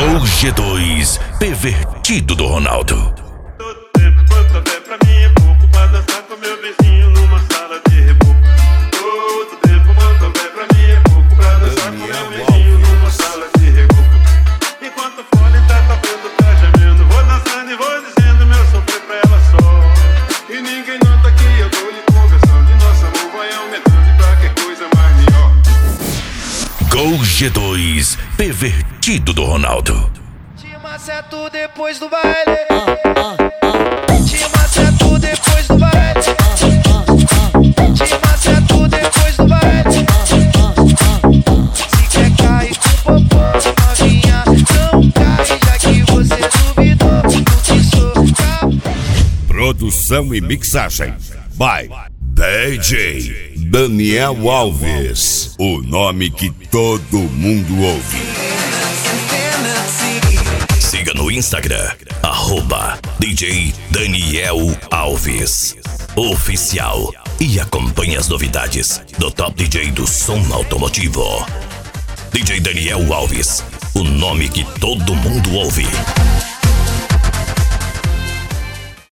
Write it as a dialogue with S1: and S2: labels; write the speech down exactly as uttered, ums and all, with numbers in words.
S1: Gol G dois, pervertido do Ronaldo.
S2: Todo tempo quanto é pra mim é pouco pra dançar com meu vizinho numa sala de reboco. Todo tempo quanto é pra mim é pouco pra dançar com meu vizinho numa sala de reboco. Enquanto o fone tá tocando, tá gemendo, vou dançando e vou dizendo meu sofrer pra ela só. E ninguém nota que eu tô lhe conversando e nosso amor vai aumentando e qualquer coisa mais melhor.
S1: Gol G dois, pervertido do Ronaldo.
S3: Te maceto depois do baile. Te maceto depois do baile. Te maceto depois do baile. Se quer cair com popô, novinha, não cai, já que você duvidou do que sou capaz.
S4: Produção e mixagem by D J Daniel Alves, o nome que todo mundo ouve.
S1: Siga no Instagram, arroba D J Daniel Alves Oficial, e acompanhe as novidades do Top D J do som automotivo. D J Daniel Alves, o nome que todo mundo ouve.